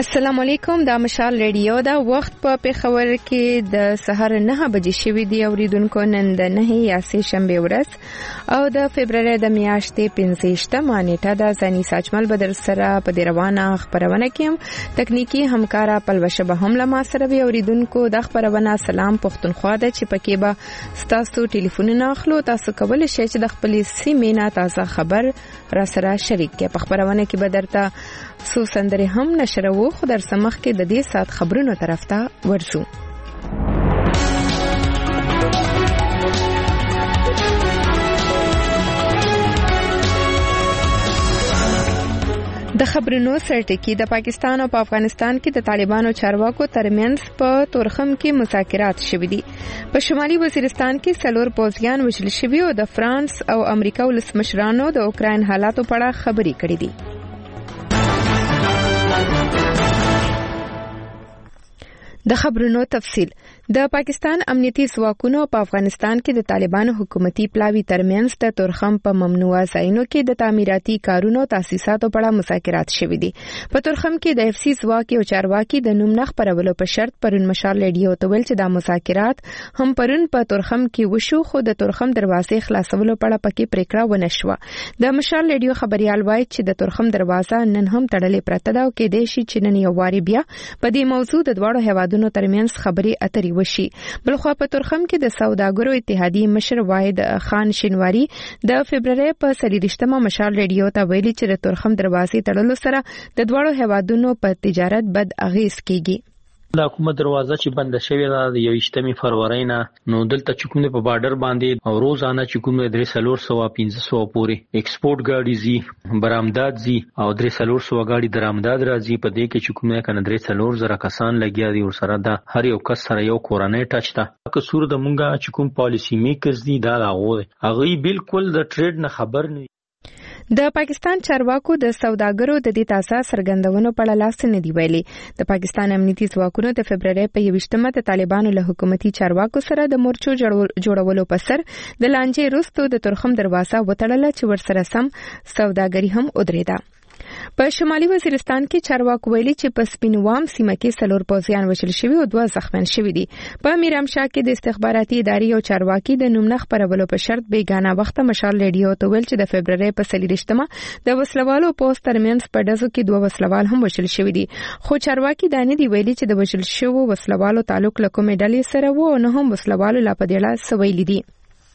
السلام علیکم. دا مشال ریډیو دا وخت په پیښور کې د سهار 9 بجې شوې دی. اوریدونکو نن د 9 یا سه شنبه ورځ او د فبرवरी د میاشتې 15 نیټه د ځاني ساجمل بدر سره په دی روانه خبرونه کې تکنیکی همکارا پلوشه به هم لمه سره وی. اوریدونکو د خبرونه سلام پښتونخوا د چې پکې به ستاسو ټلیفونونه اخلو. تاسو کول شئ چې د خپل سیمې نه تازه خبر را سره شریک کړئ. په خبرونه کې به درته سو سندره هم نشرو. خو در سمخ کې د دې سات خبرونو طرف ته ورسو. د خبرونو سرټکی د پاکستان او په افغانستان کې د طالبانو چارواکو ترمنځ په تورخم کې مذاکرات شوي دي. په شمالي وزیرستان کې څلور پوځیان وژل شوي او د فرانس او امریکا ولسمشرانو د اوکراین حالاتو په اړه خبرې کړې دي. د خبرونو تفصیل. د پاکستان امنیتي ځواکونو په افغانستان کې د طالبانو حکومتي پلاوي ترمنځ د تورخم په ممنوعه ځایونو کې د تعمیراتي کارونو تاسیساتو په اړه مذاکرات شوي دي. په تورخم کې د اف سی ځواک او چارواکي د نوم نه خبرولو په شرط پرون مشال ریډیو ته ویل چې د مذاکرات هم پرون په تورخم کې وشو، خو د تورخم دروازې خلاصولو په اړه پکې پریکړه ونه شوه. د مشال ریډیو خبريال وایي چې د تورخم دروازه نن هم تړلې پرته ده او کې د شي چې نن یو واری بیا په دې موضوع د دواړو هیوادونو ترمنځ خبرې اترې وشي. بلخوا په تورخم کې د سوداګرو اتحادیې مشر واحد خان شینواری د فبرवरी په 23 مشال ریډیو ته ویلي چې د تورخم دروازې تړلو سره د دواړو هیوادونو په تجارت بد اغیز کیږي. د حکومت دروازه چې بند شوې ده د 21 فروری نه، نو دلته چې کوم په بارډر باندې او روزانه چې کوم 300-1500 پورې ایکسپورټ گاډي زی برآمدات زی او 300 گاډي درآمدات راځي. په دې کې چې کوم کنه 300 کسان لګیا دي او سره دا هر یو کس سره یو کورنۍ ټچ ده. که سور د مونږه چې کوم پالیسی میکرز دي دا هغه بالکل د ټریډ نه خبر نه. د پاکستان چارواکو د سوداګرو د دې تازه څرګندونو په اړه لاس نه دی ویلي. د پاکستان امنیتي ځواکونو د فبرवरी په 21 د طالبانو له حکومتي چارواکو سره د مورچو جوړولو په سر د لانجې وروسته د تورخم دروازه وتړله چې ورسره سم سوداګري هم ودرېده. په شمالي وزیرستان کې چارواکو ویلي چې په سپینوام سیمه کې څلور پوځیان وژل شوي او 2 زخمیان شوي دي. په میرامشاه کې د استخباراتي ادارې او چارواکي د نوم نه خبرولو په شرط بیګانه وخت مشال ریډیو ته ویل چې د فبرवरी په 23 د وسلوالو پوسټ ترمنځ په دزو کې 2 وسلوال هم وژل شوي دي. خو چارواکي دا نه دی ویلي چې د وژل شوو وسلوالو تعلق له کومې ډلې سره و او نه هم وسلوالو لا په دې اړه څه ویلي دي.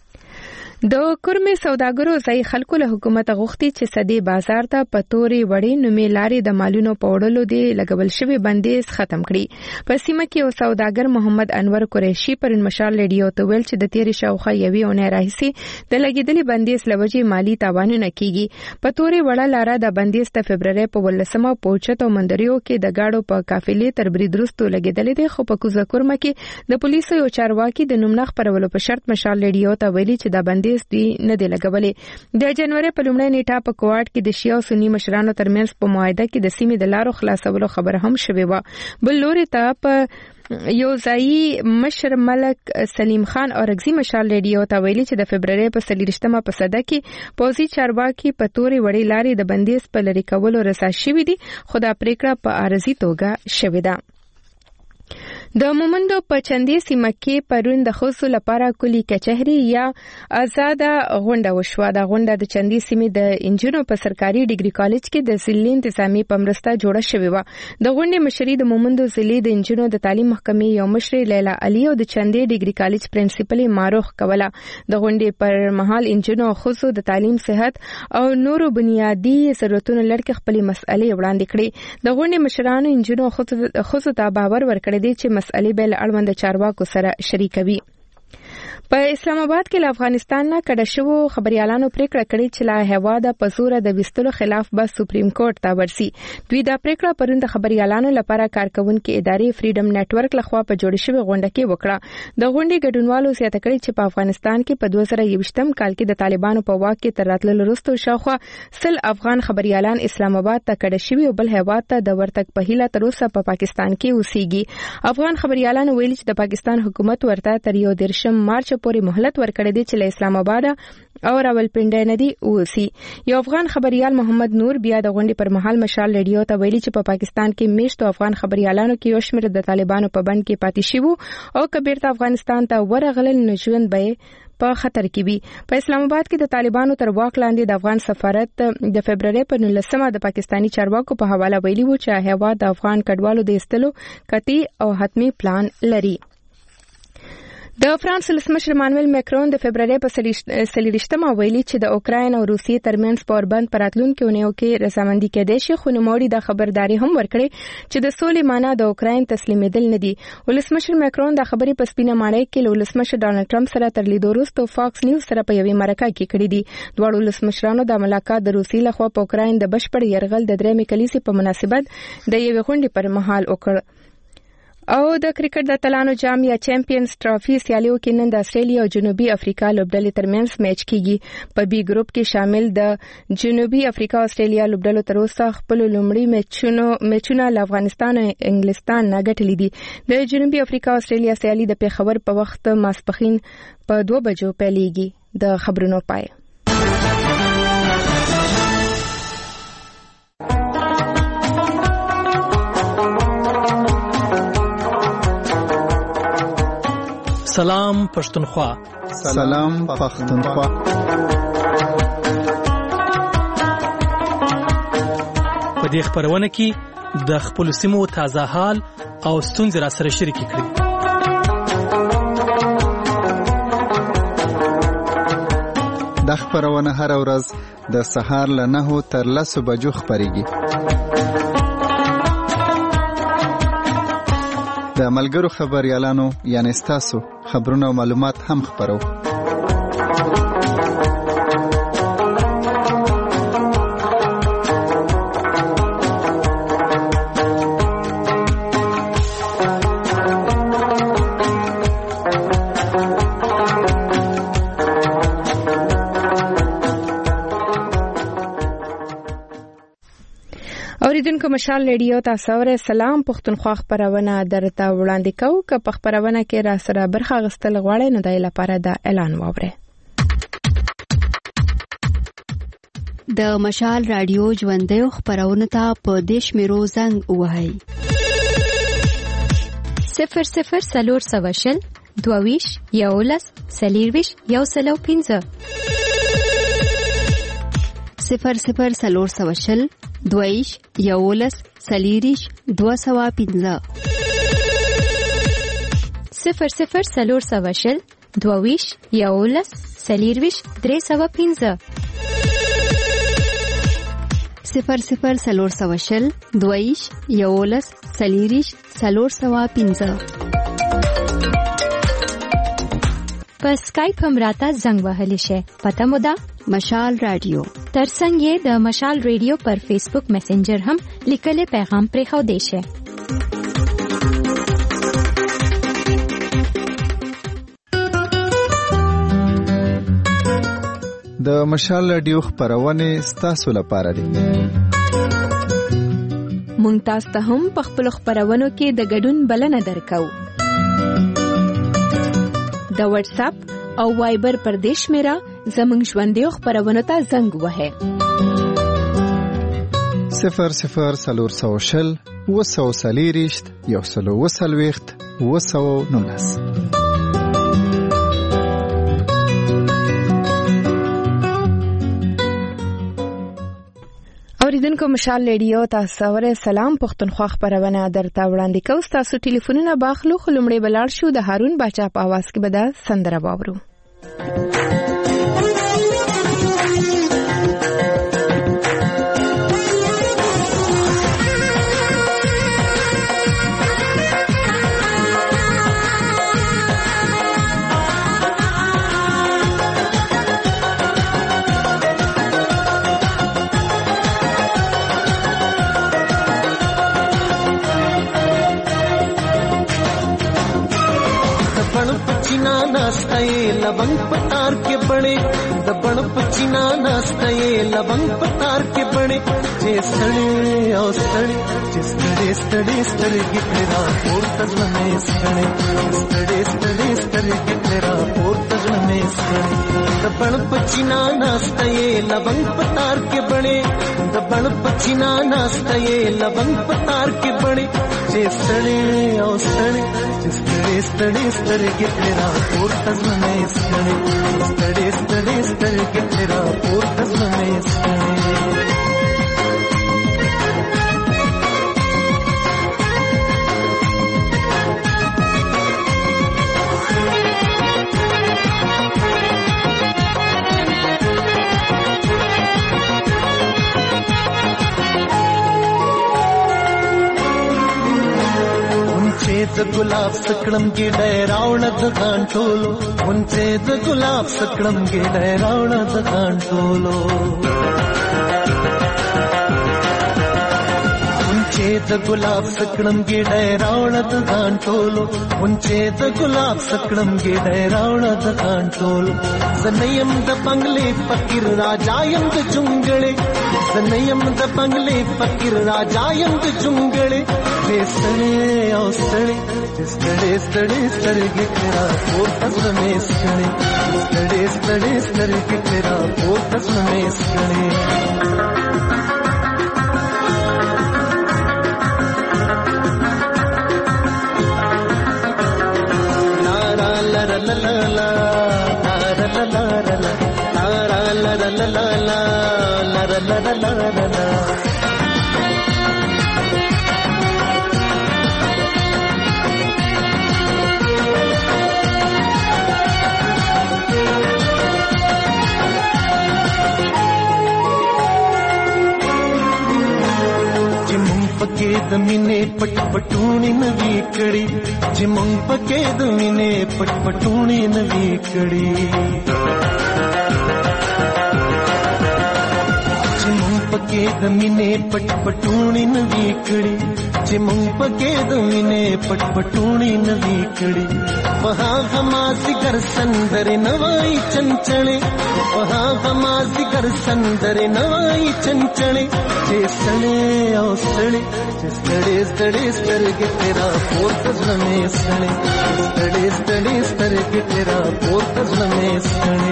د کورمه سوداګرو ځای خلکو له حکومت غوښتي چې سدي بازار ته پتوري وړي نومې لارې د مالونو په وړلو دی لګول شوی بندیز ختم کړي. په سیمه کې یو سوداګر محمد انور قریشي پر مشال ریډیو ته ویل چې د تیری شاوخه یوي اونۍ راهیسي د لګیدلې بندیز لوجې مالی تاوانونه کیږي. پتوري وړه لاره د بندیز ته فبرवरी په 18 پوچت او مندریو کې د گاډو په قافلې تر برید وروسته لګیدلې دي. خو په کوزه کورمه کې د پولیسو یو چارواکي د نوم نه خبرولو په شرط مشال ریډیو ته ویلي چې د بندیز دی نه دی لګولې. د جنوري په لومړۍ نیټه په کوارټ کې د شیعه او سنی مشرانو ترمنځ په معاهده کې د سیمې د لارو خلاصولو خبر هم شوې و. بل لوري ته په یو ځایي مشر ملک سلیم خان اورګزي مشال ریډیو ته ویلي چې د فبرवरी په 23 په صده کې پوځي چارواکي په توري وړي لارې د بندیز په لری کولو رسا شوې دي، خو دا پریکړه په عارضي توګه شوې ده. د مومندو په چندې سیمه کې پرون د خصوص لپاره کلی کچهري یا آزاده غونډه وشوه. د غونډه د چندې سیمې د انجینو په سرکاري ډیګري کالج کې د ضلعي انتظامی په مرسته جوړه شوې و. د غونډې مشري د مومندو ضلعي د انجینو د تعلیم محکمې یو مشر لیلا علي او د چندې ډیګري کالج پرنسپل ماروخ کوله. د غونډې پر مهال انجینو خصوص د تعلیم، صحت او نورو بنیادی ضرورتونو لړ خپل مسئلې وړاندې کړې. د غونډې مشرانو انجینو خصوص ته باور ورکړی دی چې مسئلې بل اړوند چارواکو سره شریکوي. په اسلام آباد کې له افغانستان نه کډه شوو خبريالانو پریکړه کړې چې لا هواده په زور د وستلو خلاف به سپریم کورټ ته ورسي. دوی دا پریکړه پرون د خبريالانو لپاره کارکونکو ادارې فریډم نتورک لخوا په جوړ شوی غونډه کې وکړه. د غونډې ګډونوالو زیاته کړې چې په افغانستان کې په 2021 کال کې د طالبانو په واک کې تر راتللو وروسته شاوخوا 100 افغان خبريالان اسلام آباد ته کډه شوي او بل هیواد ته د ورتګ په هیله تر اوسه په پاکستان کې اوسېږي. افغان خبريالانو ویلي چې د پاکستان حکومت ورته تر 1 مارچ میاشتې پورې مهلت ورکړی دی چې له اسلام آباد او راولپنډي ندي اوسي. یو افغان خبريال محمد نور بیا د غونډې پر مهال مشال ریډیو ته ویلي چې په پاکستان کې میشتو افغان خبريالانو کې یو شمېر د طالبانو په بند کې پاتې شوي او کبیر ته افغانستان ته ورغلل نو ژوند به په خطر کې وي. په اسلام آباد کې د طالبانو تر واک لاندې د افغان سفارت د فبرवरी په 19 د پاکستانی چارواکو په حواله ویلي وو چې هیواد د افغان کډوالو د ایستلو قطعي او حتمی پلان لري. د فرانس ولسمشر مانویل ماکرون د فبرवरी په 23 ویلي چې د اوکراین او روسیې ترمنځ پوربند پر راتلونکو اونیو کې رضامندي کېدای شي، خو نوموړي د خبرداري هم ورکړې چې د سولې معنی د اوکراین تسلیمېدل نه دي. ولسمشر ماکرون د خبرې په سپینه ماڼۍ کې له ولسمشر ډانلډ ټرمپ سره تر لیدو وروسته فاکس نیوز سره په یوې مرکه کې کړې دي. دواړو ولسمشرانو د ملاقات د روسیې لخوا په اوکراین د بشپړ یرغل د 3 کلیسې په مناسبت د یوې غونډې پر مهال وکړ. او د کرکټ د اتلانو جام یا چیمپیونز ټرافي سیالیو کې نن د استرالیا او جنوبي افریقا لوبډلې ترمنځ میچ کیږي. په بي ګروپ کې شامل د جنوبي افریقا او استرالیا لوبډلو تر اوسه خپل لومړی میچونه له افغانستان او انګلستان نه ګټلې دي. د جنوبي افریقا او استرالیا سیالي د پیښور په وخت ماسپښین په 2 بجو پیلېږي. د خبرونو پای. سلام پښتونخوا. سلام پښتونخوا. په دې خبرونه کې د خپل سیمو تازه حال او ستونزې را سره شریک کړئ. د خبرونه هر ورځ د سهار له 9 تر 10 بجو خبريږي. د ملګرو خبريالانو یعنی تاسو خبرونه او معلومات هم خبرو. اوریدونکو مشال ریډیو تاسو سره سلام پښتونخوا خبرونه درته وړاندې کوو. که په خبرونه کې را سره برخه غستل غواړئ نو دای لپاره د اعلان واورئ. د مشال رادیو ژوندۍ خبرونه ته په دیش میرو زنګ وهاي 00 سلور 22 یولس سلیرویش یو سلو 15 00 سلور 22 یولس سلیریش 215 00 سلور 22 یولس سلیرویش 315 00 سلور 22 یولس سلیریش 315 په اسکایپ هم راته زنګ وهلی شي. پته مو ده مشال رادیو. ترڅنګ یې د مشال ریډیو پر فیسبوک میسنجر هم لیکل پیغام پرې خو دی شي. د مشال رادیو خبرونه ستاسو لپاره دي. مونږ تاسو ته هم په خپل خبرونو کې د ګډون بلنه درکو. د واتس اپ او وایبر پر دیش میرا زمنګ ژوندۍ خبرونه ته زنګ وهه 00 سلور 240 140 219. اوریدونکو مشال ریډیو تاسو سره سلام پښتونخوا خبرونه درته وړاندې کوو. تاسو ټلیفونونه باخلو خلمړې بلار شو د هارون باچا په आवाज کې به دا سندره واورو. लवंग पतार के बड़े दबण पचीना नास्ते लवंग पतार के बड़े जे सड़े और सड़े जे सड़े सड़े सड़े गिटरा और तजने सड़े सड़े सड़े सड़े गिटरा और दबण पचीना नास्तये लवंग पतार के बने दबण पचीना नास्तये लवंग पतार के बने जे सड़े ओ सड़े जिस तड़े स्तर के तेरा और तज़्म में सड़े स्तर के तेरा और तज़्म में सड़े गुलाब सकड़म गे डैरावणद कांटोलो उनचेद गुलाब सकड़म गे डैरावणद कांटोलो उनचेद गुलाब सकड़म गे डैरावणद कांटोलो उनचेद गुलाब सकड़म गे डैरावणद कांटोलो सनयम द बंगले फकीर राजायम द जुंगले सनयम द बंगले फकीर राजायम द जुंगले सड़े ओ सड़े स्टड़े के तेरा और तज़्म में सड़े स्टड़े के तेरा और तज़्म में सड़े ला ला ला ला ला ला ला ला ला ला ला ला पकेद मिने पटपटूणी नवी कड़ी जिमंग पकेद मिने पटपटूणी नवी कड़ी जिमंग पकेद मिने पटपटूणी नवी कड़ी जिमंग पकेद मिने पटपटूणी नवी कड़ी वहाँ हमासी कर संदरे नवाई चंचले वहाँ हमासी कर संदरे नवाई चंचले जे सड़े ओ सड़े स्टड़े के तेरा और तज़्म में सड़े स्टड़े के तेरा और तज़्म में सड़े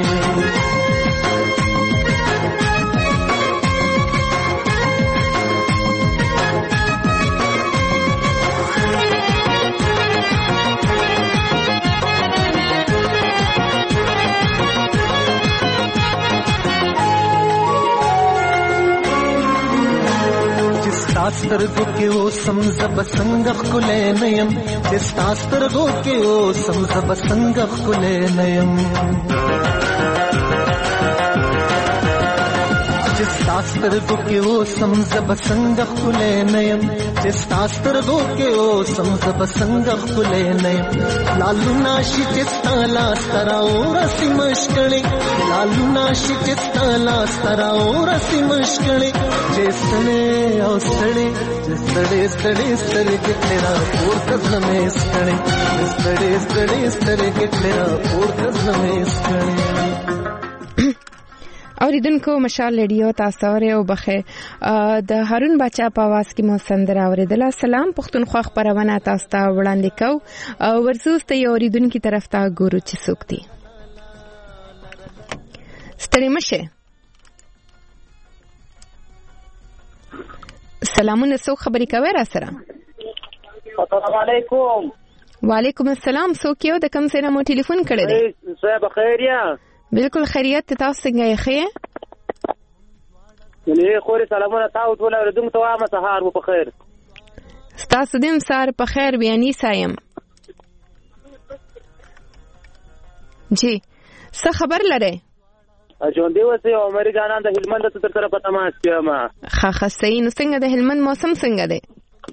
स्तरगो के ओ समझब संगख कुले नयम स्तरगो के ओ समझब संगख कुले नयम स्तरगो के ओ समझब संगख कुले नयम स्तरगो के ओ समझब संगख कुले नयम लालू नाशी चिस्ताला स्तरा और रसी मश्कले लालू नाशी चिस्ताला स्तरा और रसी मश्कले जे सड़े ओ सड़े स्टड़े के तेरा और तज़्म में सड़े स्टड़े के तेरा और तज़्म में सड़े اوریدونکو مشال ریډیو تاسو او بخیر د هارون بچا په आवाज کې مو سندره اوریدل. سلام پښتونخوا خبرونه تاسو ته وړاندې کو ورزوسته اوریدونکو طرف ته ګورو چې څوک دي. ستړي مشه. سلامونه څوک خبرې کوي را سره؟ السلام علیکم. وعلیکم السلام. څوک یو د کوم ځای نه مو ټلیفون کړی دی؟ زه بخیر یم. بالکل خیریت. تاسو څنګه یې ښه؟ نه خوري سلامونه تاسو ټول اوریدونکو ته وایم سهار مو په خیر. تاسو دې سهار په خیر بیانې سایم. جی څه خبر لرئ؟ جون دی وسه عمر جانان د هلمند تر سره په تماس کې ما. خا صحیح. نو څنګه د هلمند موسم څنګه دی؟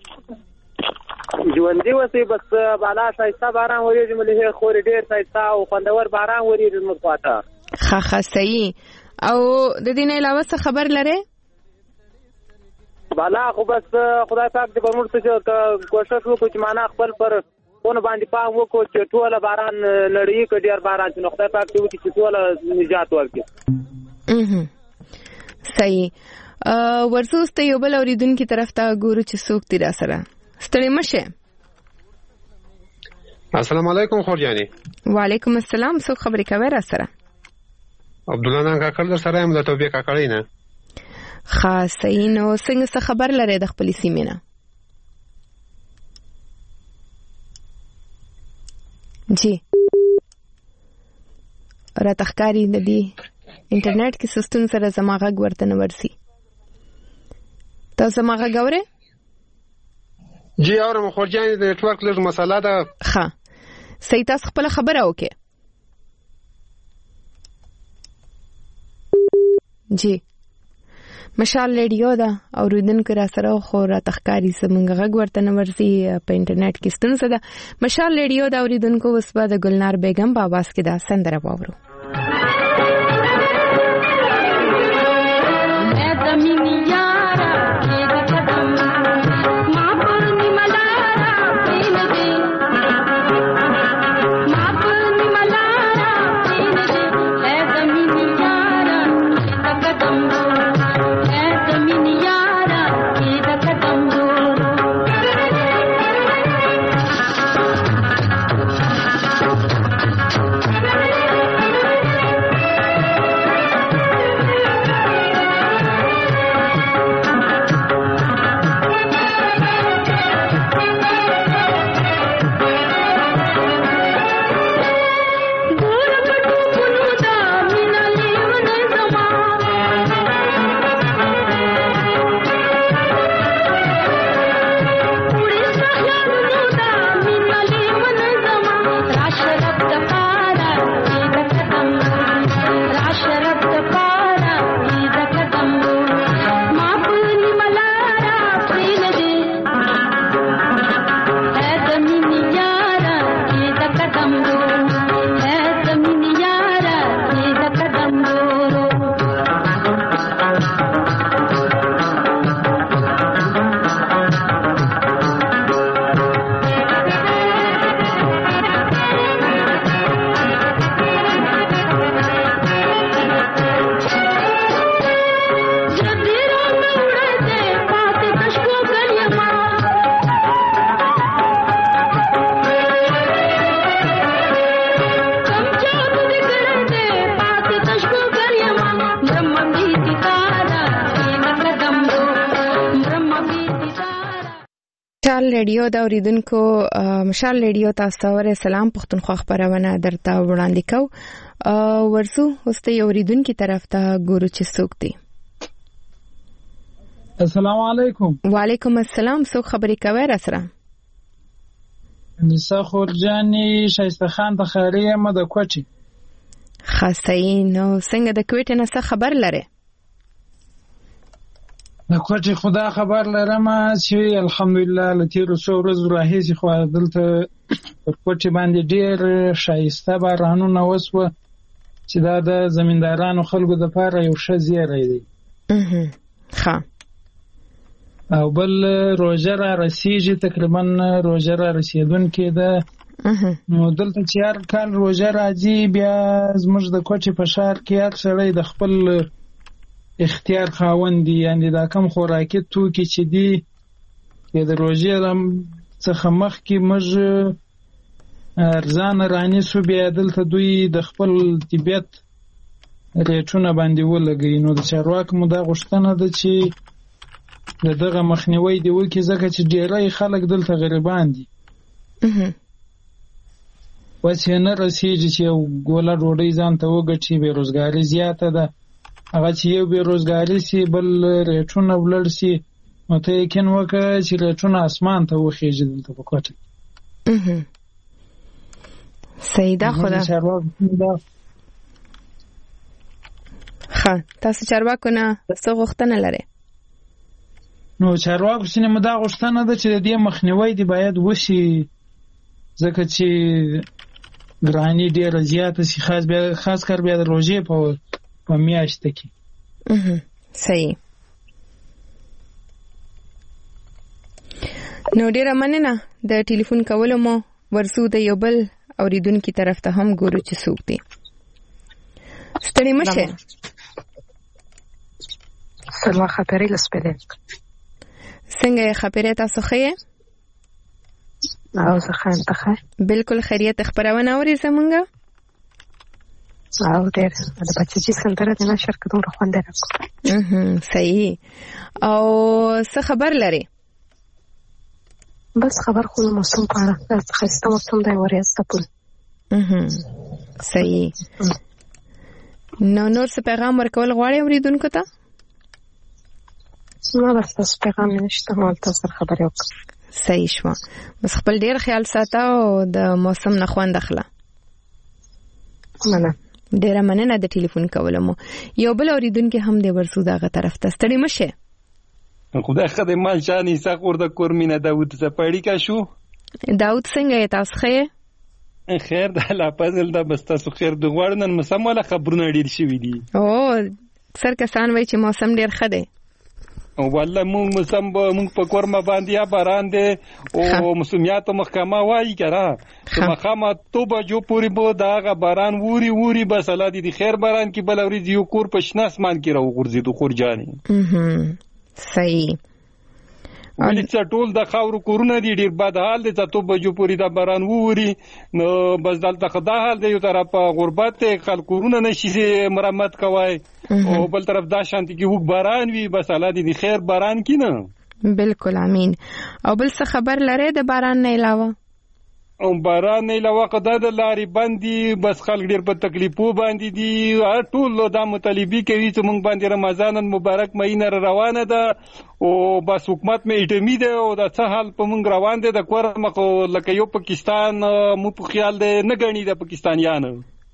جون دی وسه بس بالا شایسته باران وریږي ملي خوري ډیر شایسته او خوندور باران وریږي موږ پاته. خا صحیح. او د دې نه علاوه څه خبر لرئ؟ بالا خو بس خدای پاک دې په موږ څه کوشش وکړو چې معنا خپل پر ونه باندې پام وکړو چې ټول باران لړۍ کې ډیر باران چې خدای پاک دې وکړي چې ټول نجات ورکړي. صحیح. ورسوسته یو بل اوریدونکو طرف ته ګورو چې څوک دی را سره. ستړي مشه. السلام علیکم خورجانی. وعلیکم السلام. څو خبرې کوي را سره؟ عبد الله نن کاکړ در سره یم د توبې کاکړی نه. خاص صحیح. نو څنګه خبر لري د خپل سیمې نه؟ جی را تخکاری د دې انټرنیټ کې سیستم سره زماغه ورته نه ورسي. تاسو زماغه غوړې؟ جی اورم خو جان د نتورک لږ مسله ده. ښه صحیح. تاسو خپل خبره وکړه. جی مشال ریډیو دا اوریدونکو را سره خو را تخکاری زمونږ غږ ورته نه ورسي په انټرنیټ کې ستونزه ده. مشال ریډیو دا اوریدونکو اوس به د ګلنار بیگم په आवाज کې دا سندره واورو. ریډیو دا اوریدونکو مشال ریډیو تاسو ته سلام پښتونخوا خبرونه درته وړاندې کو. ورسو اوس ته اوریدونکو طرف ته ګورو چې څوک دی. السلام علیکم. وعلیکم السلام. څوک خبرې کوي را سره؟ نسا خورجانی شایسته خان د خیریه مده کوټی. خاصی. نو څنګه د کوټې نه څه خبر لره؟ د کوټې خدا خبر لرم چې الحمدلله لتیر څو ورځې راهیسې خو دلته پر کوټې باندې ډېر شایسته بارانونه وسوه چې دا د زمیندارانو خلکو د پاره یو ښه زیری دی. ښه. او بل روژه را رسیږي، تقریبا روژه را رسیدونکې ده. نو دلته چې هر کال روژه راځي بیا زموږ د کوټې په ښار کې هر سړی د خپل اختیار خاوند دی، یعنی دا کم خوراکي توکي چې دي د روژې څخه مخکې موږ ارزانه رانیسو، بیا دلته دوی د خپل طبیعت ریټونه باندې ولګوي. نو د چارواکو مو دا غوښتنه ده چې د دغه مخنیوی دی وکړي، ځکه چې ډېری خلک دلته غریبان دي. اوس یې نه رسېږي چې یو ګوله ډوډۍ ځان ته وګټي، بېروزګاري زیاته ده. هغه چې یو بېروزګاري سي بل ریټونه ولړ سي، نو ته یقین وکړه چې ریټونه اسمان ته وخیږي دلته په کوټه. صحیح ده. خدا ښه. تاسو چارواکو نه څه غوښتنه لرئ؟ نو چارواکو سینه مو دا غوښتنه ده چې د دې مخنیوی دی باید وشي، ځکه چې ګراني ډېره زیاته سي، خاص کار بیا د روژې په میاشت کې. صحیح. نو ډیره مننه د ټلیفون کولو مو. ورسو د یو بل اوریدونکو طرف ته هم ګورو چې څوک دی. ستړي مشه. سلام خبرې لسپره. څنګه خبرې تاسو ښه؟ او زه خان ته خیر بالکل خیریت خبرونه اوري زمونږه او ډېر د بچی سندره د نشر کډون خوند راکو صحیح او څه خبر لري بس خبر خو موسم په اړه خسته موسم دی وریاض تپل صحیح نور څه پیغام ورکول غواړي اوریدونکو ته ما بس تاسو پیغام نشته مال تاسو خبرې وکړه صحیح شو بس خپل ډیر خیال ساته او د موسم نه خوند اخله مننه ډیره مننه د ټلیفون کولمو یو بل اوریدونکو هم د ورسو دغه طرف ته ستړي مشه خدای خدای مال شانې ساقور د کورمینه داوود سپاړی کا شو داوود څنګه تاسو خیر خیر د الله فضل د بس تاسو خیر د غوړنن مسموله خبرونه ډیر شوي دي او سر کسان وای چې موسم ډیر خده او والله مونږ په کورما باندې یا باران دي او موسمیات محکمه وایي کرا چې مخامه توبه جو پوری بو داغه باران ووري بس الله دې خیر باران کې بل اوري یو کور په شنه اسمان کې راو غورځي تو خورجاني صحیح ولې چې ټول د خاورو کورونه دي ډیر بد حال دي چې توبه جو پوری دا باران ووري نو بس دلته خدا حال دی یو طرف غربت خلک کورونه نشي مرمت کوي او بل طرف دا شانتي کې وګ باران وي بس الله دې خیر باران کینه بالکل امين او بل څه خبر لري د باران نه علاوه او باران نه علاوه قدا د لاري باندې بس خلک ډیر په تکلیفو باندې دي ټول د مطالبي کوي چې مونږ باندې رمضان مبارک مهینه روانه ده او بس حکومت مې اټمی ده او د څه حال په مونږ روان دي د کور مخ لکه یو پاکستان مو په خیال ده نه غني د پاکستانیان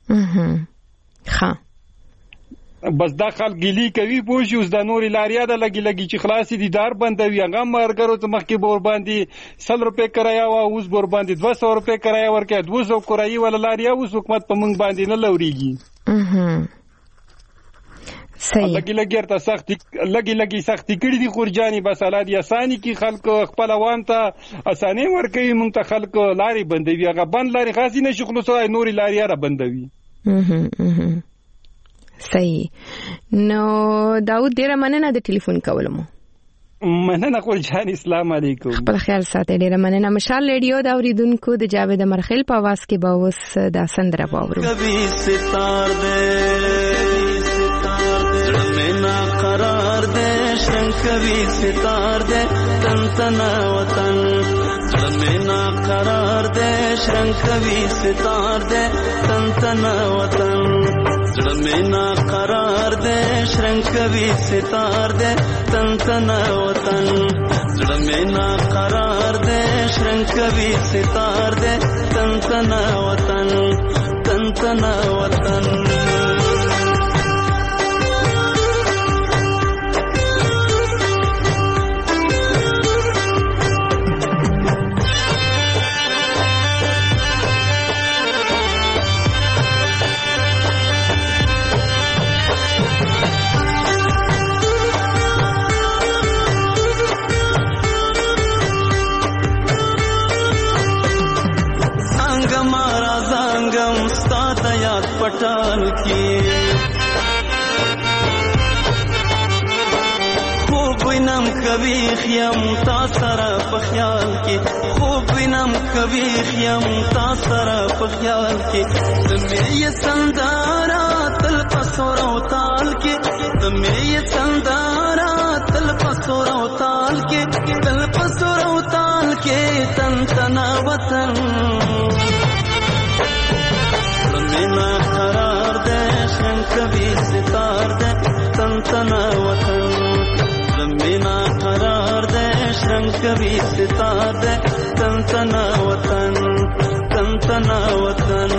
ها بس دا خلک ګلی کوي پوه شو د نوري لاریا د لګي چې خلاصي دي دار بندوي هغه مرګرو ته مخکې بور باندې 100 روپے کرایه او اوس بور باندې 200 روپے کرایه ورکه 200 کرایه ول لاریا اوس حکومت په موږ باندې نه لوريږي صحیح لګي ارته سخت لګي سختي کړي دي خورجاني بس اولاد اساني کې خلک خپل عوام ته اساني ورکوي موږ ته خلک لاري بندوي هغه بند لاري خاصي نه شغلوسه نوري لاریا را بندوي صحیح نو داود ډیره مننه د ټلیفون کولمو مننه خورجان اسلام علیکم خپل خیال ساتئ ډیره مننه مشال ریډیو دا اوریدونکو د جاوید مرخیل په आवाज کې به اوس دا سندره باورو کبھی ستار دے زړه نا قرار دے شرنګ کبھی ستار دے تن تنا وطن زړه نا قرار دے شرنګ کبھی ستار دے تن تنا وطن زړه نا قرار دے شرنګ کبھی ستار دے تن تنا وطن زړه نا قرار دے شرنګ کبھی ستار دے تن تنا وطن تن تنا وطن पटाल की खूब नम कभी खियम तासरा पख्याल की खूब नम कभी खियम तासरा पख्याल की तुम्हें ये संदारा तल पसोरो ताल की तुम्हें ये संदारा तल पसोरो ताल के तल पसोरो ताल के तन तना वतन نا قرار دے شرنگ کبھی ستار دے تن تنا وطن زمینا قرار دے شرنگ کبھی ستار دے تن تنا وطن تن تنا وطن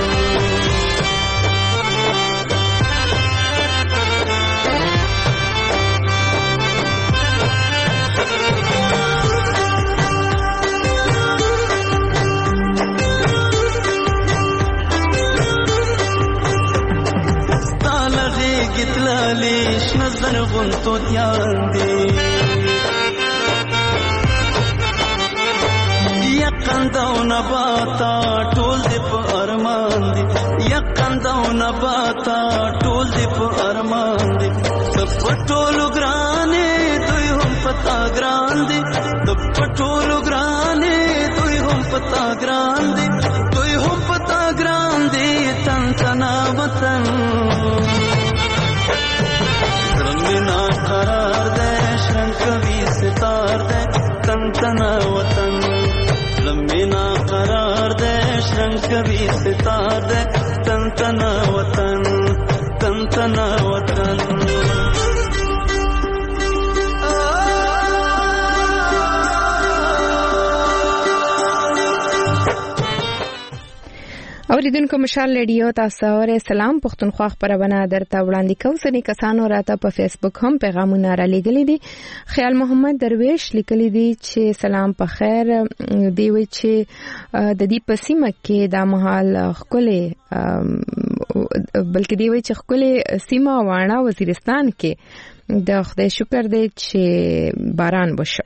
گتلالیش نظر غنتو دیان دی یقندو نباتا ټول دی په ارمان دی یقندو نباتا ټول دی په ارمان دی پټولو ګرانې دوی هم پتا ګران دی پټولو ګرانې دوی هم پتا ګران دي دوی هم پتا ګران دي تن تنا وطن زمينا قرار دے شرن کبھی ستار دے تن تنا وطن زمينا قرار دے شرن کبھی ستار دے تن تنا وطن تن تنا وطن اوریدونکو مشال ریډیو تاسو اورئ سلام پښتونخوا خبرونه درته وړاندې کوم. ځینې کسانو راته په فیسبوک هم پیغامونه را لېږلي دي. خیال محمد درویش لیکلي دي چې سلام په خیر دی وی چې د دې په سیمه کې د مهال خپلې بلکې دی وی چې خپلې سیمه وانه وزیرستان کې د خدای شکر دی چې باران وشو.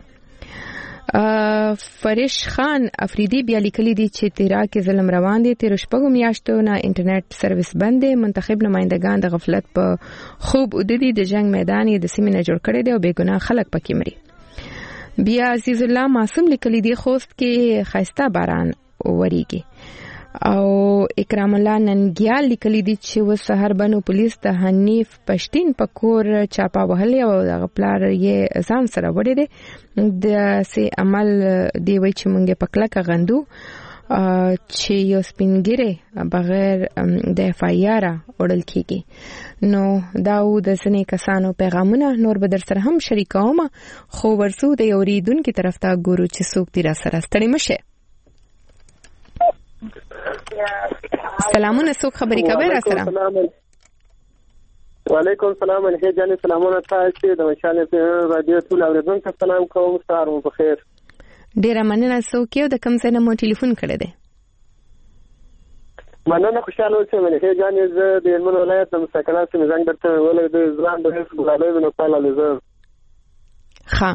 فرش خان افریدی بیا لیکلی دی چې تیرا کې ظلم روان دي. تیر شپږو میاشتو نه انټرنیټ سرویس بند دی. منتخب نمائندگان د غفلت په خوب ودی د جنگ میدان یې د سیمې نه جوړ کړی دی او بے ګناه خلک پکې مري. بیا عزیز الله معصوم لیکلی دی خوست کې خاسته باران وریږي. او اکرام الله ننګیال لیکلی دی چې و سحر بنو پولیس د حنیف پښتين پکور چاپا وهلې او د غپلار یې ځان سره وړي دي د سي عمل دی وی چې مونږه پکلا کا غندو چې یو سپینګره بغیر د اف ای آر اورل کیږي. نو داو د سنې کسانو پیغامونه نور به در سره هم شریکوم خو ورسو د اوریدونکو طرف ته ګورو چې څوک تیر سره ستړي مشه. سلامونه څوک خبرې کوي را سره؟ وعلیکم السلام علیکم جان سلامونه تاسو د مشاله رادیو ټول اوریدونکو سلام کوم ستاره مو په خیر. ډیره مننه. څوک یو د کوم ځای نه مو ټلیفون کړی دی؟ مننه خوشاله اوسئ ملک جان زه د هلمند ولایت د مستقلات څخه زنګ درته ولې د ځوان د هیڅ ګلالي نو پاله لزه ښه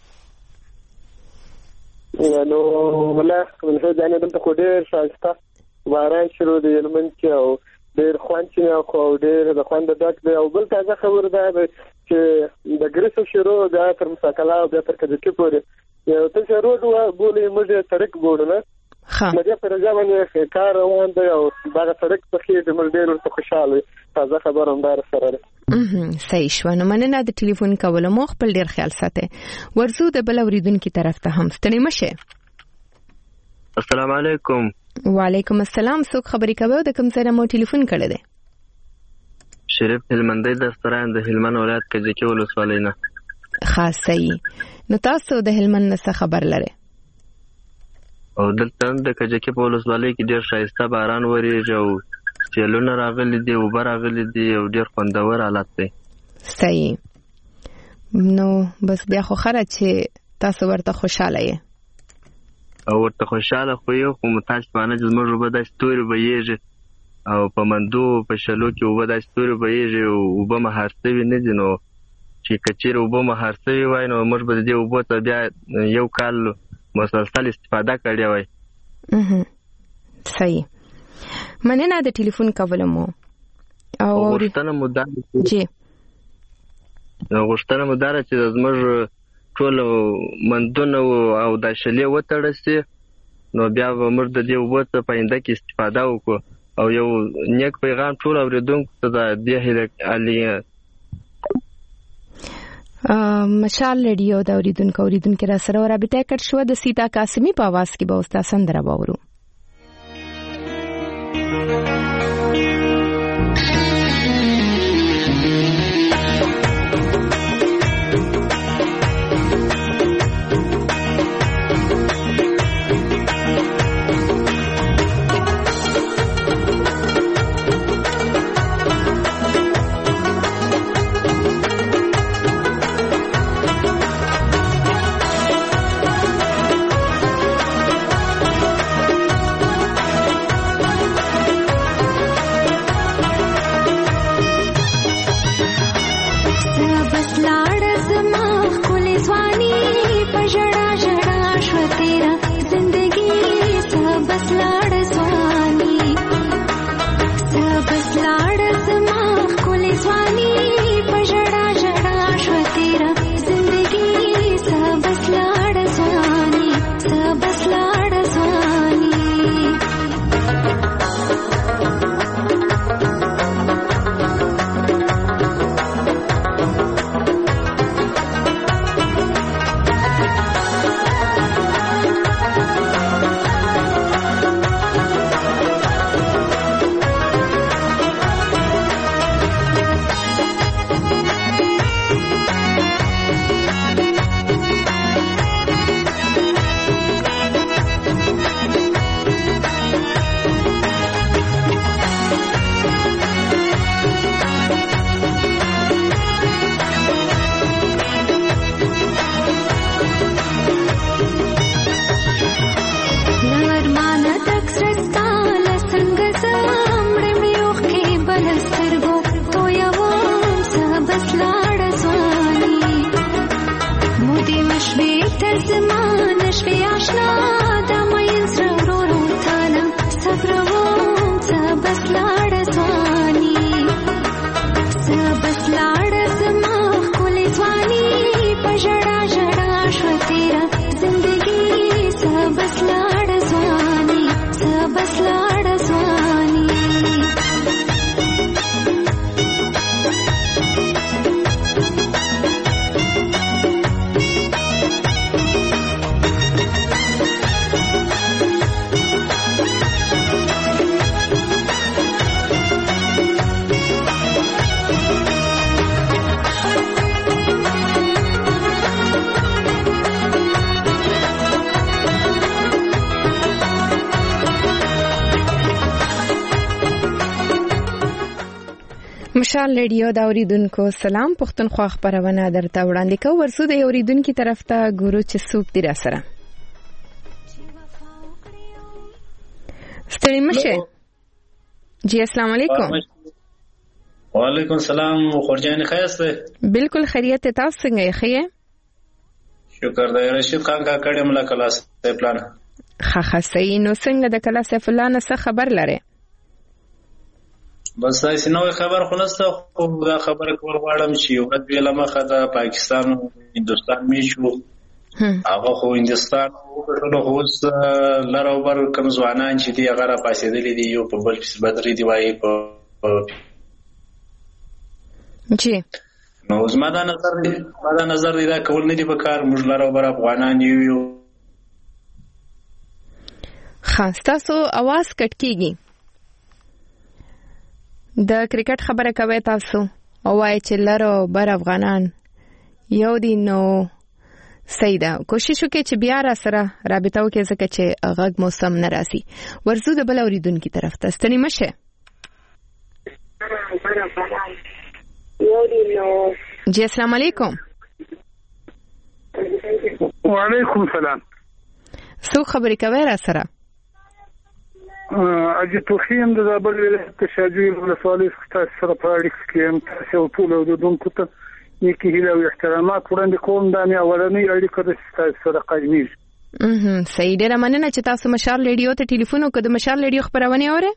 نو ولا ملک جان دلته خو ډیر شایسته باران شروع دی هلمند کې او ډیر خوان چې خو ډیر د خوان د ډک دی او بل تازه خبر ده چې د ګریسو شروع د تر مستقلا او د تر کده کې پورې یو څه روډ بولې موږ سړک ګورنه مګر پر ځوانه کار روان دی او دا سړک په کې د موږ ډیر خوشاله تازه خبر هم دار سره ده. صحیح شو. نو مننه د ټلیفون کولو مو خپل ډیر خیال ساتئ. ورزو د بل اوریدونکو طرف ته هم ستنی مشه. السلام علیکم. وعلیکم السلام. څوک خبرې کوي د کوم سره مو ټلیفون کړی دی؟ شریف هلمندی د ستران د هلمند ولایت کې کې ولسوالۍ نه. خاصی. نو تاسو د هلمند څخه خبر لرئ؟ او دلته د کجکی په ولسوالۍ کې ډیر شایسته باران وریږي او سیلونه راغلي دي او راغلي دي او ډیر خوندور حالت دی. صحیح. نو بس بیا خو خره چې تاسو ورته خوشاله یې او ورته خوشاله خو یو خو متاسف باندې زموږ به د ستوري بهيږي او په مندو په شلو کې وبد ستوري بهيږي او وب مهارسوي نه دي. نو چې کچیر وب مهارسوي وای نو موږ به دې وب ته بیا یو کال مسلسل استفاده کړی وای. صحیح. مننه د ټلیفون کولم او غوښتنه مدار جی غوښتنه مدار چې زموږ ټول مندونه او د شلې وتړسي نو بیا موږ د دې وبته پاینده کې استفاده وکړو او یو نیک پیغام ټول اوریدونکو ته د دې علي مشال ریډیو د اوریدونکو را سره رابطه کړ شو د سیتا قاسمی په आवाज کې به اوستا سندره باورو. بس لاړ ځواني بس لاړ زما ښکلې ځواني په ژړا ژړا شوه تېره زندګي بس لاړ ځواني بس لاړ ځواني مشال ریډیو دا اوریدونکو سلام پښتونخوا خبرونه درته وړاندې کوو. ورسو د اوریدونکو طرف ته ګورو چې څوک دی را سره. ستړي مشه. جی السلام علیکم. وعلیکم السلام. خورجان خیاسته؟ بالکل خیریت. تاسو څنګه یې؟ ښه. شکر دی. رشید خان کا کډم لا کلاس ته پلان. ښه صحیح. نو څنګه د کلاس فلان څه خبر لره؟ بس داسې نوې خبر خو نشته، خو دا خبره کول غواړم چې ورځ ویله مخه د پاکستان او هندوستان میچ و، هغه خو هندوستان وګټلو، خو اوس لر او بر کوم ځوانان چې دي هغه را پاسېدلي دي، یو په بل پسې بدرې دي وایي په جی. نو زما دا نظر دی دا کول نه دي پکار. موږ لر او بر افغانان یو. ښه ستاسو اواز کټ کېږي. د کرکټ خبره کوي تاسو او وایي چې لر او بر افغانان یو دي. نو صحیح ده. کوشش وکړئ چې بیا را سره رابطه وکړئ ځکه چې غږ مو سم نه راځي. ورځو د بل اوریدونکي طرف ته. ستړي مشه. جی السلام علیکم. وعلیکم السلام. څوک خبرې کوي را سره؟ اجي توخیم د زابل ولایت شاجوی ولسوالۍ څخه سره په اړیکه کې یم. تاسو ټول اوریدونکو ته نیکی هیله او احترامات وړاندې کوم. دا مې اولنۍ اړیکه ده چې تاسو سره قایمیږي. صحیح. ډېره مننه چې تاسو مشال ریډیو ته ټلیفون وکړو. د مشال ریډیو خبرونه اورئ؟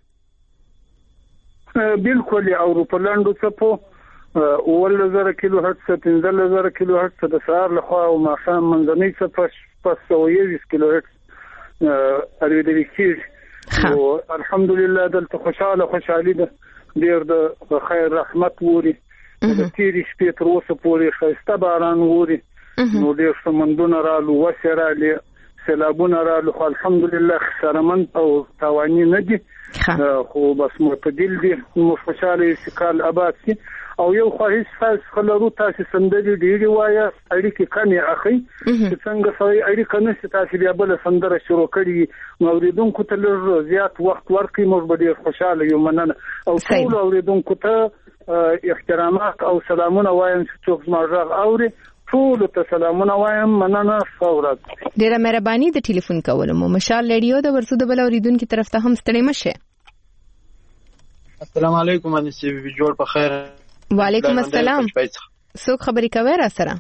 بالکل اورو. په لاندو څپو 1000 کیلو هرتز 15000 کیلو هرتز د سهار لخوا او ماښام منځنۍ څپه 520 کیلو هرتز اورېدل کېږي. الحمدلله دلته خوشحالي ده. ډېر د خیر رحمت ووري. د تیرې شپې تر اوسه پورې ښایسته باران ووري. نو ډېر سمندونه رالو، وسې رالې، سیلابونه رالو، خو الحمدلله خسارمند او تاواني نه دي. خو بس معتدل دي. موږ خوشحاله یو چې کال آباد شي. او یو خواهش څخه لرو، تاسو سندرې ډېرې وایه، اړیکې کمې اخی چې څنګه سړی اړیکه نشي تاسو بیا بل سندره شروع کړي نو اوریدونکو ته لږ زیات وخت ورکړي. موږ به ډېر خوشاله یو. مننه. او ټول اوریدونکو ته احترامات او سلامونه وایم چې څوک زما غږ اوري. ټول ته سلامونه وایم. مننه. ښه. ډېره مهرباني د ټلیفون کولو مو. مشال ریډیو د ورسو د بل اوریدونکو طرف ته هم ستړي مشه. السلام علیکم. انسی بي جوړ په خیر. وعلیکم السلام. څوک خبرې کوي را سره؟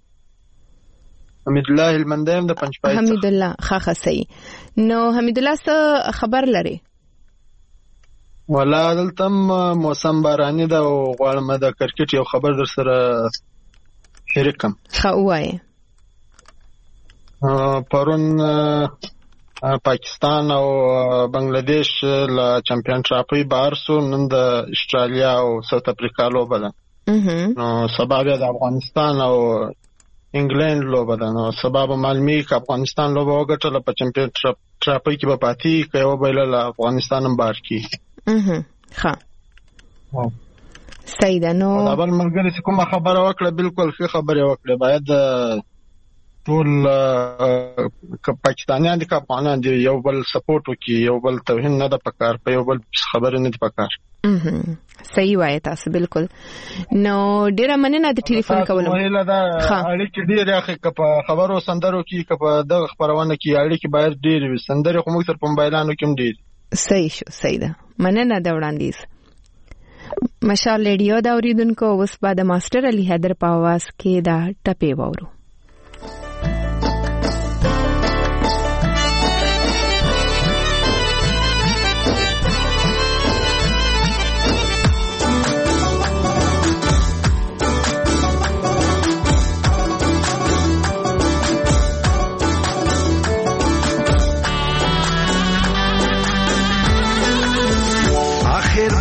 حمید الله المندایم د پنځپای. حمید الله. ښه صحیح. نو حمید الله څه خبر لري؟ ولا دلته موسم باراني ده او غواړم د کرکټ یو خبر در سره شریکم. ښه وایي. پرون پاکستان او بنگلاديش له چمپیون ټراپي بهر سو. نن د استرالیا او ساوث افریقا لوبه ده. نو سبا بیا د افغانستان او انګلند لوبه ده. نو سبا به معلومي ک افغانستان لوبه وګټله په چمپیون ټراپي کې به پاتې ک یو بل له افغانستان هم بهر کی. ښه صحیح ده. نو دا بل ملګری چې کومه خبره وکړه بالکل ښه خبره وکړه. باید ټول پاکستانیان دي که افغانان دي یو بل سپورټ وکړي. یو بل توهین نه ده پکار، په یو بل خبره نه ده پکار. صحیح وایي تاسو بالکل. نو ډیره مننه د ټلیفون کولو. ویله دا اړیکې ډېرې اخی که په خبرو سندرو کې که په دغه خبرونه کې اړیکې باید ډېرې وي. سندرې خو موږ سره په موبایلانو کې هم ډېرې. صحیح شو. صحیح ده. مننه د وړاندیز. مشال ریډیو دا اوریدونکو اوس به د ماستر علي حیدر په आवाज کې دا ټپې وورو.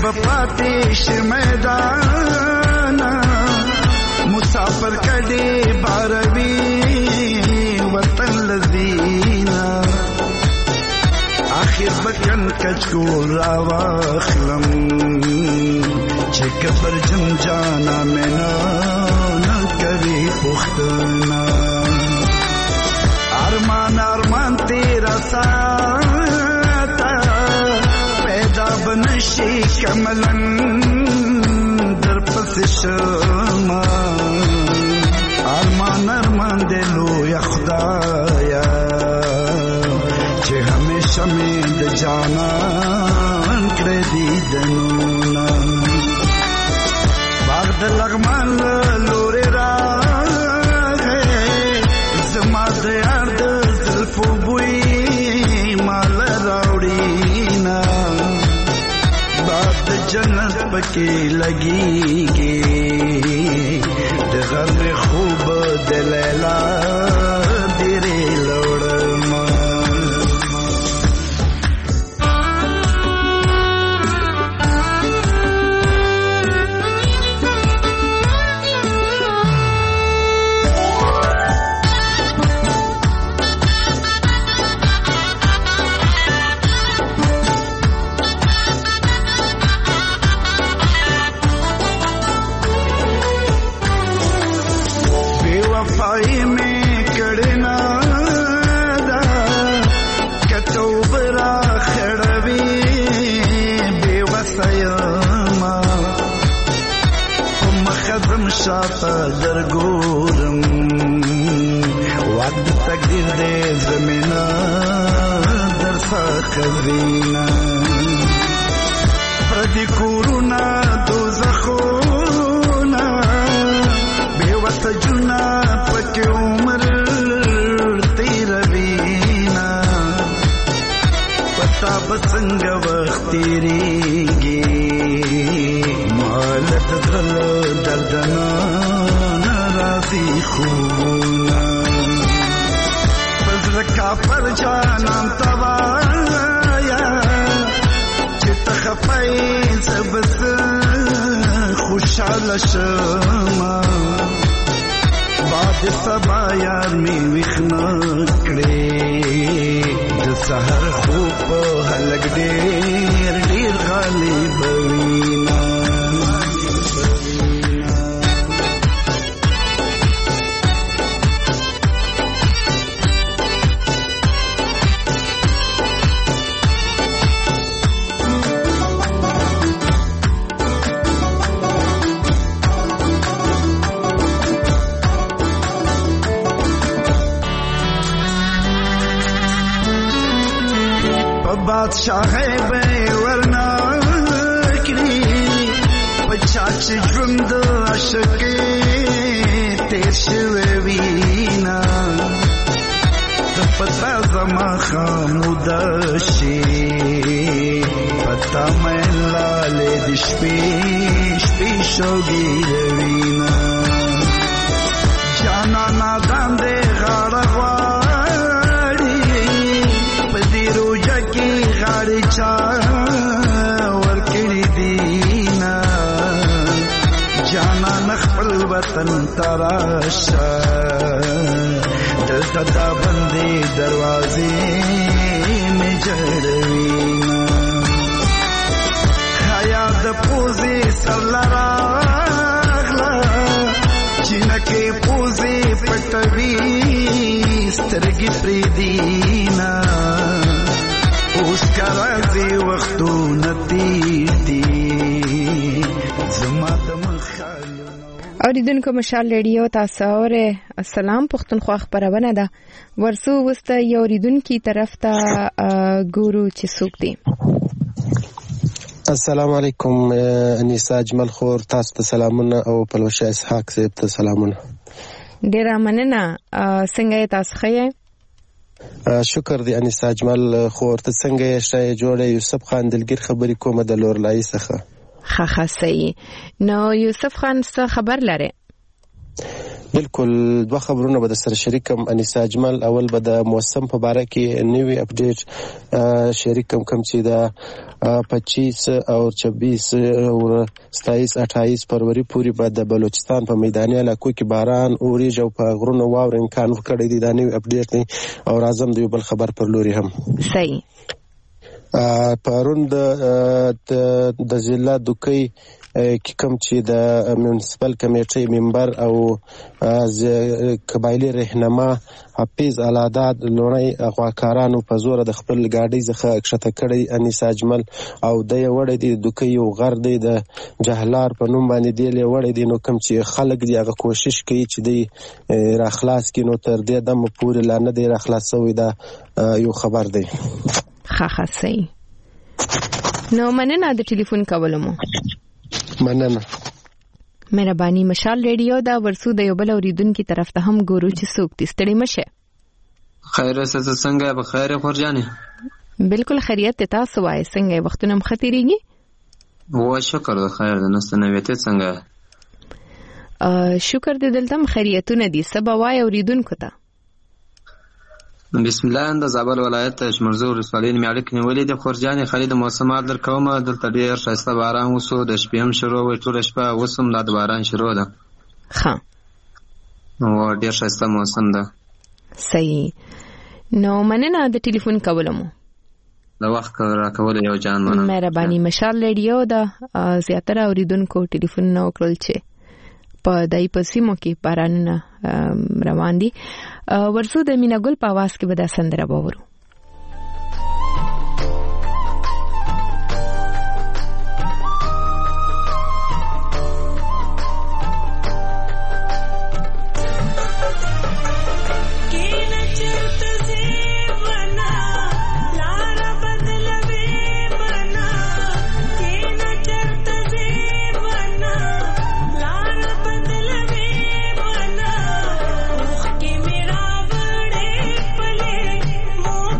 بپاتې ش میدان مسافر کډې باروي وطن لذینا اخر بکن کچکول راواخلم چې کبر جم جانا مینا نه کوي پختنا ارمان ارمان تیرا ساتا پیدا بنشي کملن در پس شما ارمان ارمان دلو یا خدایا چې همیشه مې د جانان کړې دي دنونه باغ د لغمان لورې راغې زما د یار د زلفو بوی مال راوړینا باد د جنت پکې لګيږي د غم خوب د لیلا ډېرې لوړما شاپا درګورم وعد تقدیر دې زمینا درسا خزینا پردي کورونا دوزخونا بیوت جنا پک عمر تیروینا پتا بسنګ وخت تیریږي مالت درل دردنا ناراضی خونا فزرکا پر جانم توایا چت خفای زبس خوشحال شما باد سبا یار می وخنا کړي د سحر خوب هلګ ډېر ډېر غالب وینا بادشاہ بے ورنہ کری پچاچ ژوند عشقې تیر شوی وینا د پتا زما خاموده شي پتا مې لاله د شپې شپې شوګي وینا جانا نادان دې غاړه چا ورکړی دینا جانا نخپل وطن تراشا دلته دا بندې دروازې مې جړوینا حیا د پوزې سر لراغلا چینکې پوزې پټوي سترګې پرې دینا اوس کارځي وختو نتی دي زما د مخالو اوریدونکو مشال ریډیو تاسو اوره السلام پښتونخوا خبرونه ده ورسو وسته یو اوریدونکو طرف ته ګورو چې څوک دي السلام علیکم انیسا اجمل خور تاسو ته سلامونه او پلوشه اسحاق صاحب ته سلامونه ډیر مننه څنګه تاسو ښه شکر دی انیسا اجمل خور ته څنګه یې جوړه یوسف خان دلګر خبرې کومه د لورلای څخه خاصه نو یوسف خان څه خبر لره بالکل دوه خبرونه به سره شریکم انیسا اجمل. اول به د موسم په باره کې نوی اپډیټ شریکم کوم چې د 25 او 26 او 27 28 فروری پورې به د بلوچستان په میداني علاقو کې باران اوریږي او په غرونو واور امکان ورکړی دی. دا نوی اپډیټ دی او راځم د یو بل خبر پر لوري هم. صحیح. پرون د ضلع دوکۍ کې کوم چې د میونسپل کمیټې ممبر او قبایلی رهنما حفیظ علاداد لونی غواکارانو په زور د خپل ګاډۍ څخه کښته کړی انیسا اجمل او د وړې د دوکۍ یو غر دی د جهلار په نوم باندې دی وړې دی. نو کوم چې خلک دی هغه کوشش کوي چې دی راخلاص کینو تر دې دمه پورې لا نه دی راخلاص شوی. دا یو خبر دی. ښه صحیح. نو مننه د ټلیفون کولو مو. مننه. مهرباني. مشال ریډیو دا ورسو د یو بل اوریدونکو طرف ته هم ګورو چې څوک دې ستړي مشه. خیر ست څنګه به خیر خورجانې؟ بالکل خیریت. تاسو وای څنګه وختونه مختیریږي؟ و شکر د خیر د نستنه وته څنګه؟ شکر دې دلته خیریتونه دي. سبا وای اوریدونکو ته بسم الله. د زابل ولایت شمرزو ولسوالۍ میاړک نیولې د خورجانې خالد موسمات در کوم. دلته ډیر ښایسته باران وسو. د شپې هم شروع وي ټول شپه وسم د باران شروع ده. ها نو ډیر ښایسته موسم ده. صحیح. نو مننه د ټلیفون کولم. د وخت را کول یو جان مننه. مهرباني. مشال ریډیو دا زیاتره اوریدونکو ټلیفون نو کړل چې په دای په سیمو کې بارانونه روان دي. ورسو د میناګل په आवाज کې به دا سندره باورو. मोह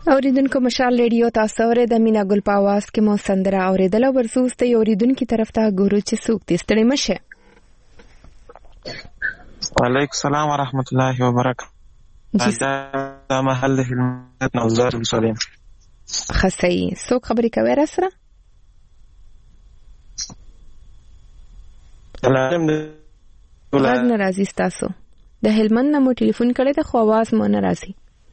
اوریدونکو مشال ریډیو تاسو اورئ د مینا ګل په आवाज کې مو سندره اوریدل ورزوست یو اوریدونکو طرف ته ګورو چې څوک دې ستړي مشه. وعلیکم السلام ورحمت الله وبرکاته. دا محل د هلمند نوزار سلیم خصي څوک خبرې کوي را سره؟ غږ نه راځي تاسو د هلمند نه مو ټلیفون کړی د خو आवाज مو نه راځي.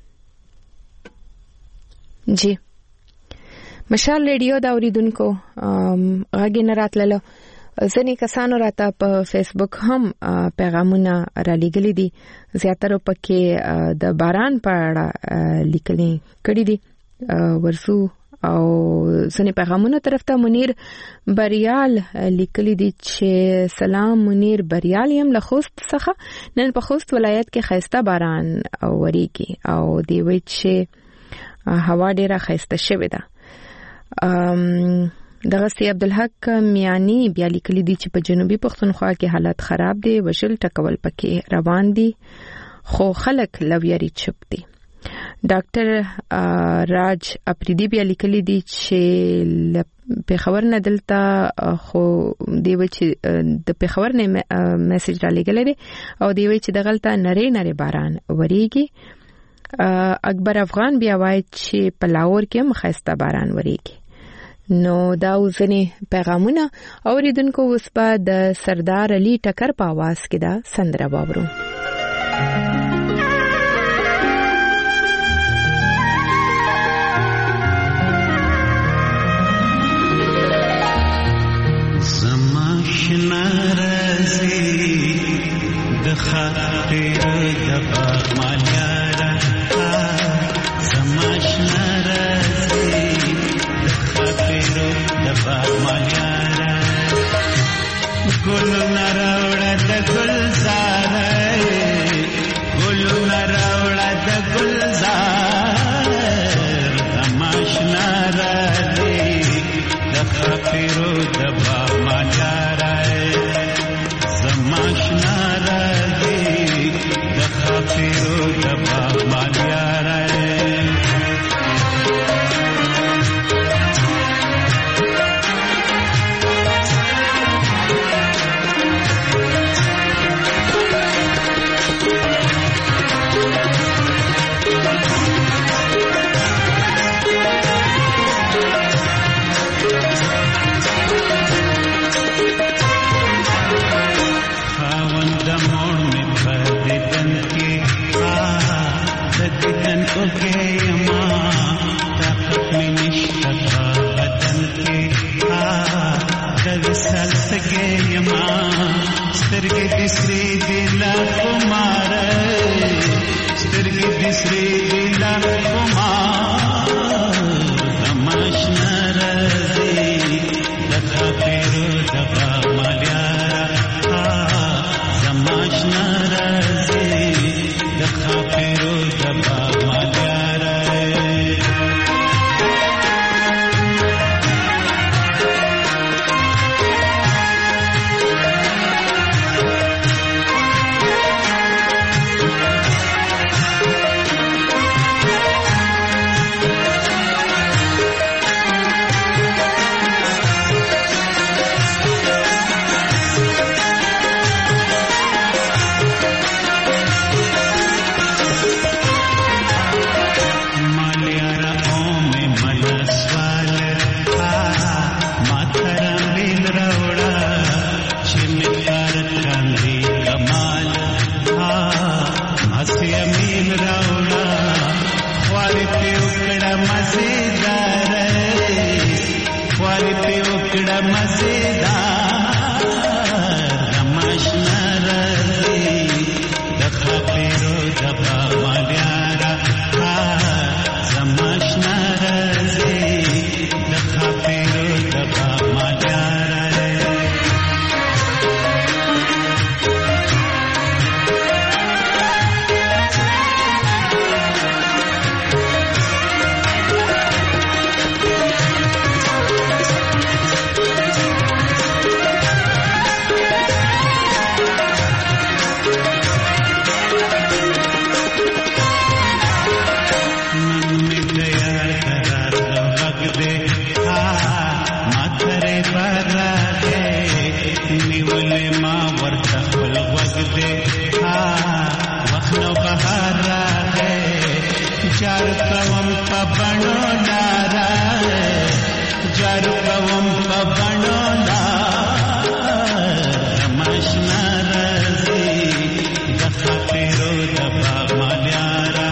جی مشال ریډیو دا اوریدونکو غږ نه راتللو. ځینې کسانو راته په فیسبوک هم پیغامونه را لېږلي دي، زیاتره پکې د باران په اړه لیکلي کړي دي. ورسو او ځینې پیغامونه طرف ته منیر بریال لیکلي دي چې سلام منیر بریال یم له خوست څخه. نن په خوست ولایت کې ښایسته باران وریږي او دی وایي چې هوا ډیره ښایسته شوې ده. دغه سی عبدالحق میانی بیا لیکلي دي چې په جنوبي پښتونخوا کې حالت خراب دي، وشل ټکول پکې روان دي خو خلک لویاري چپ دي. ډاکټر راج اپریدی بیا لیکلي دي چې پیښور نه دلته خو دی و چې د پیښور نه میسج را لګلې دي او دی و چې دغلته نری باران وریږي. اکبر افغان بیا وایي چې په لاهور کې مخایسته باران وریږي. نو دا وزنی پیغامونه اوریدونکو اوس په د سردار علي ټکر په आवाज کې دا سندره واورو. زماشنا رازي د خاطر د باغ مالیارا زماشنا رازي د خاطر د باغ مالیارا ګل نراوړه د ګلزار ګل نراوړه د ګلزار زماشنا رازي د خاطر د باغ مالیارا زماشنا رازي د خاطر د باغ مالیارا سترګې د سری دلا کومار سترګې د سری دلا کومار زماشنا رازي د خاطر د باغ مالیارا زماشنا رازي د خاطر د باغ مالیارا جار کوم په بڼو لارا جار کوم په بڼو لارا ماشنا رازي د خاطرو د باغ مالیارا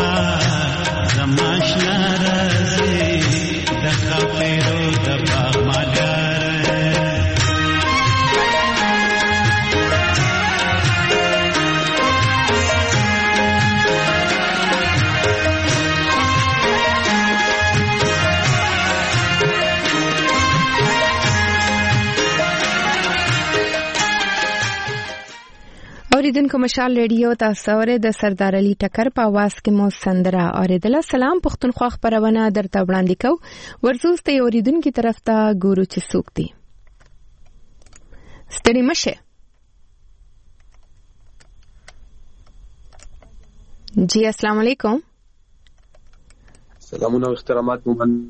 زماشنا رازي د خاطرو د باغ مالیارا اوریدونکو مشال ریډیو تاسو اورئ د سردار علي ټکر په आवाज کې مو سندره اوریدله. سلام پښتونخوا خبرونه درته وړاندې کو. ورزوس ته اوریدونکو طرف ته ګورو چې څوک دي. ستړي مشه. جی السلام علیکم. سلامونه او احترامات مو من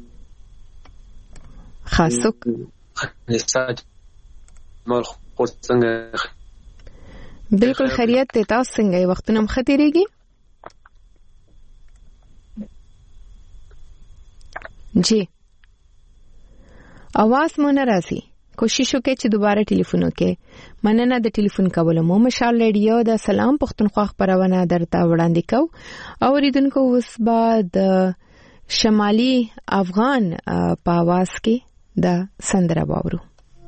خاصک نسات مال خور څنګه بالکل خیریت ته. تاسو څنګه یې؟ وختونه مخ تیریږي؟ جی आवाज مو نه راځي. کوشش وکړئ چې دوباره ټلیفون وکړئ. مننه د ټلیفون کولو مو. مشال ریډیو د سلام پښتونخوا خبرونه درته وړاندې کو. اوریدونکو اوس به د شمالي افغان په आवाज کې د سندره باورو.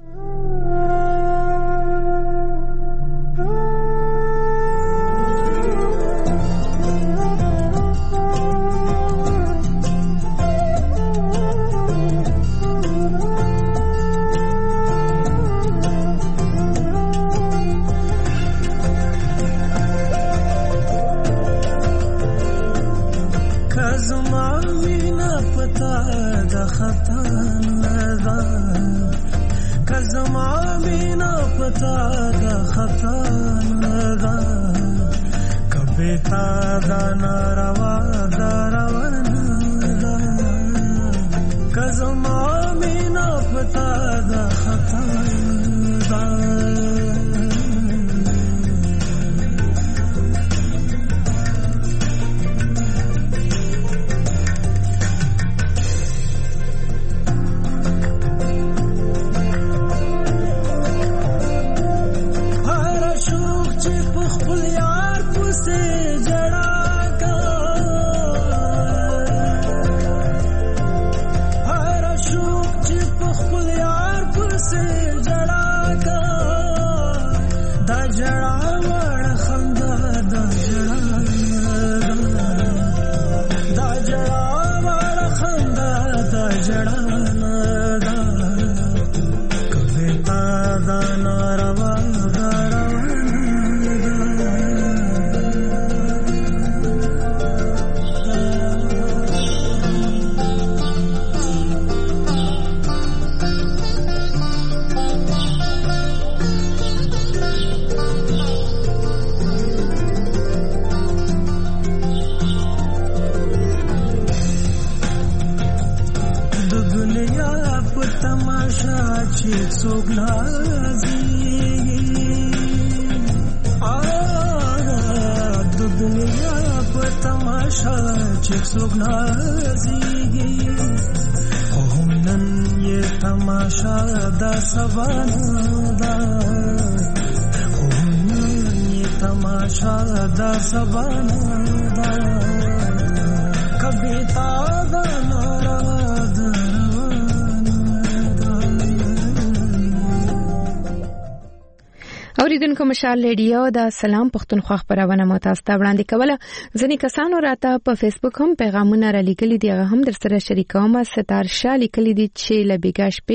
اوریدونکو مشال ریډیو د سلام پښتونخوا خبرونه مو تاسو ته وړاندې کوله. ځینې کسانو راته په فیسبوک هم پیغامونه را لیکلي دي، هغه هم در سره شریکوم. ستار شاه لیکلي دي چې لبیګاش په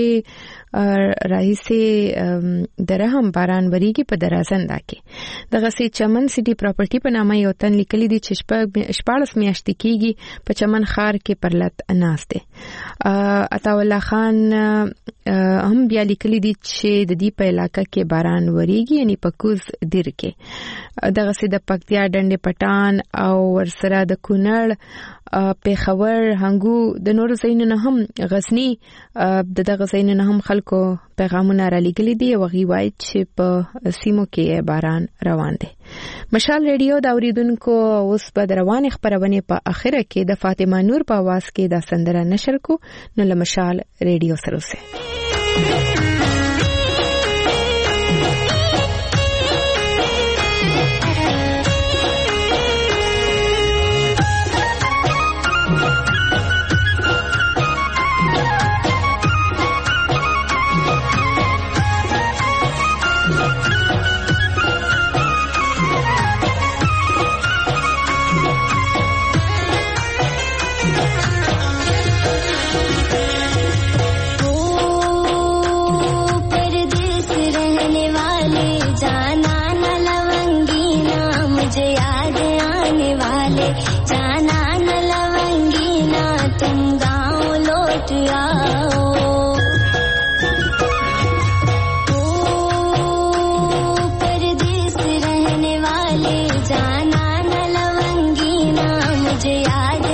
رئیسي درهم باران وریږي په درازنده کې. دغه سي چمن سټي پراپرټي په نامه یو تن لیکلي دي چې 14 میاشتې کېږي په چمن خار کې پرلط ناشته. عطا الله خان هم بیا لیکلي دي چې د دې په علاقې کې باران وریږي، یعنی پکوز دیر کې دغه سي د پکتیا ډنډ پټان او ورسره د کونړ پیښور هنګو د نور زین نه هم غزنی دغه زین نه هم خلکو پیغامونه را لګلې دي او غوي چې په سیمو کې باران روان دي. مشال ریډیو د اوریدونکو اوس په روانه خبرونه په اخره کې د فاطمه نور په आवाज کې د سندره نشر کو نو له مشال ریډیو سره اوسه. जाना न लवंगी ना मुझे याद